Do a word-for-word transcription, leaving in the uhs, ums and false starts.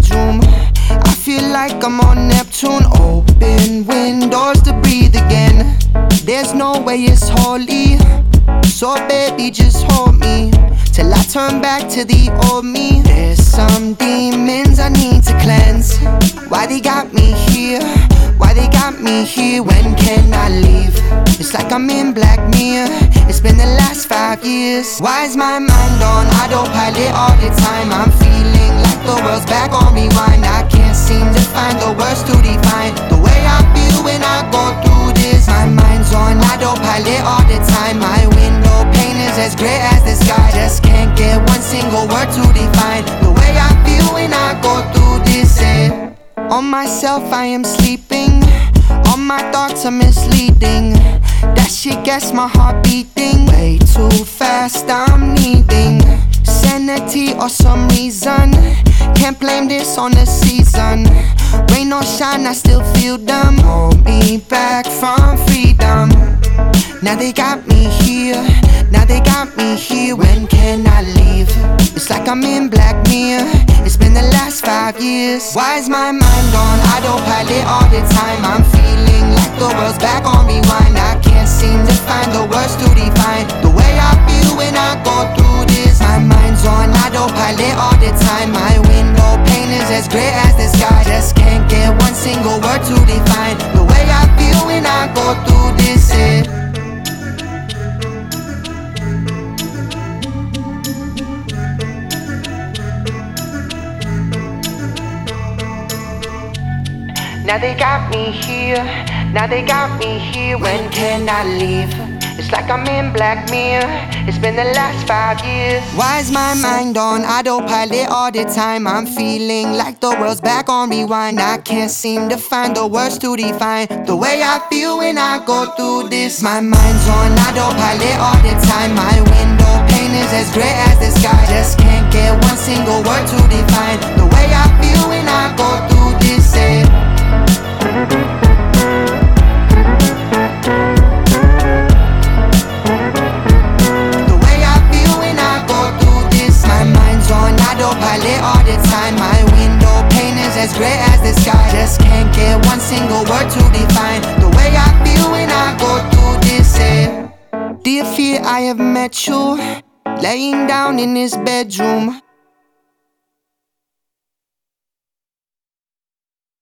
bedroom. I feel like I'm on Neptune. Open windows to breathe again. There's no way it's holy, so baby just hold me till I turn back to the old me. There's some demons I need to cleanse. Why they got me here? Why they got me here? When can I leave? It's like I'm in Black Mirror. It's been the last five years. Why is my mind on autopilot all the time? I'm feeling like the world's back on rewind. I can't seem to find the words to define the way I feel when I go through this. My mind's on autopilot all the time. My window pane is as gray as the sky. Just can't get one single word to define the way I feel when I go through this. eh. On myself I am sleeping. All my thoughts are misleading. That shit gets my heart beating way too fast. I'm needing sanity or some reason. Can't blame this on the season. Rain or shine, I still feel them. Hold me back from freedom. Now they got me here. Now they got me here. When can I leave? It's like I'm in Black Mirror. It's been the last five years. Why is my mind on autopilot all the time? I'm feeling like the world's back on rewind. I can't seem to find the words to define the way I feel when I go through this. My mind's on autopilot all the time. My window pane is as gray as the sky. Just can't get one single word to define the way I feel when I go through this. eh. Now they got me here, now they got me here. When can I leave? It's like I'm in Black Mirror. It's been the last five years. Why is my mind on autopilot all the time? I'm feeling like the world's back on rewind. I can't seem to find the words to define the way I feel when I go through this. My mind's on autopilot all the time. My window pane is as gray as the sky. Just can't get one single word to define the way I feel when I go through this. eh. Autopilot all the time. My window pane is as gray as the sky. Just can't get one single word to define the way I feel when I go through this. eh. Dear fear, I have met you laying down in this bedroom.